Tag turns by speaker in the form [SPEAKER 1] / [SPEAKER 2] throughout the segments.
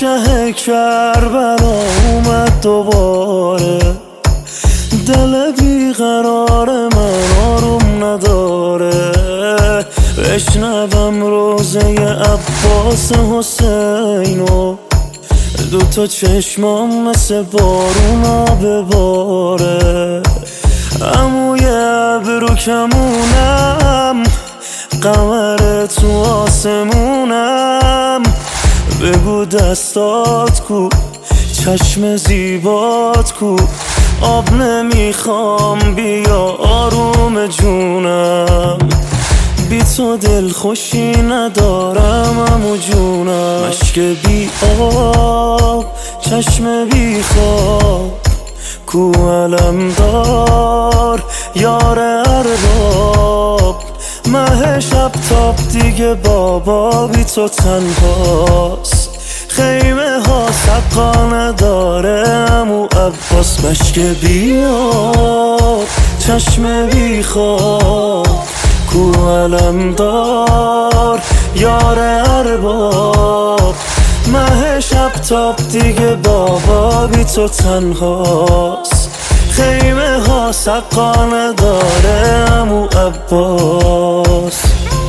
[SPEAKER 1] شه کربلا اومد دوباره، دل بیقرار من آروم نداره. بشنوم روزه عباس حسینو، دوتا چشمام مثل بارونا بباره. عموی ابرو کمونم، قمر تو آسمونم. بگو دستات کو، چشم زیبات کو. آب نمیخوام بیا آروم جونم، بی تو دل خوشی ندارم عمو جونم. مشک بی آب، چشم بی خواب، کو علمدار یار ارباب. مه شب تاب دیگه بابا بی تو تنهاست. خیمه ها سقا نداره عمو عباس. مشک بی آب، چشم بی خواب، کو علمدار یار ارباب. مه شب تاب دیگه بابا بی تو تنهاست. خیمه ها سقا نداره عمو عباس.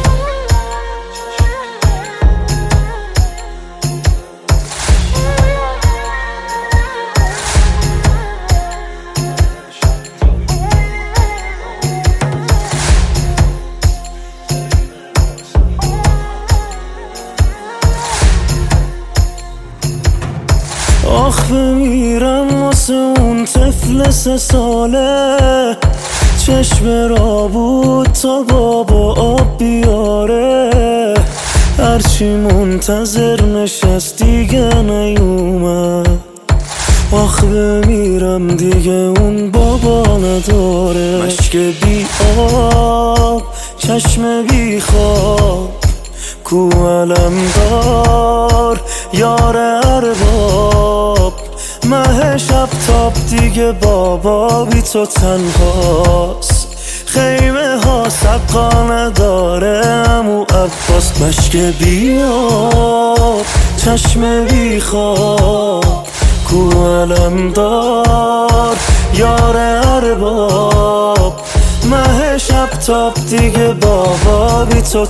[SPEAKER 1] آخ بمیرم واسه اون طفل 3 ساله، چشم را بود تا بابا آب بیاره. هرچی منتظر نشست دیگه نیومد. آخ بمیرم دیگه اون بابا نداره. مشک بی آب، چشم بی خواب، کو علمدار یار ارباب. مه شب تاب دیگه بابا بی تو تنهاست. خیمه ها سقا نداره عمو عباس. مشک بی آب، چشم بی خواب، کو علمدار یار ارباب. مه شب تاب دیگه بابا بی تو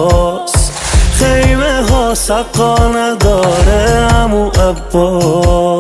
[SPEAKER 1] تنهاست. خیمه ها سقا نداره عمو عباس.